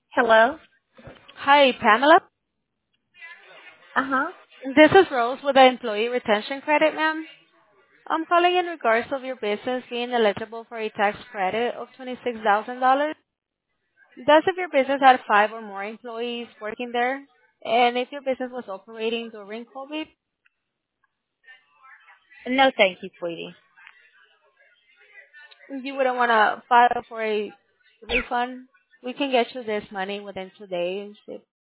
Hello? Hi, Pamela. Uh-huh. This is Rose with the Employee Retention Credit, ma'am. I'm calling in regards of your business being eligible for a tax credit of $26,000. That's if your business had 5 or more employees working there, and if your business was operating during COVID. No, thank you, sweetie. You wouldn't want to file for a refund. We can get you this money within 2 days.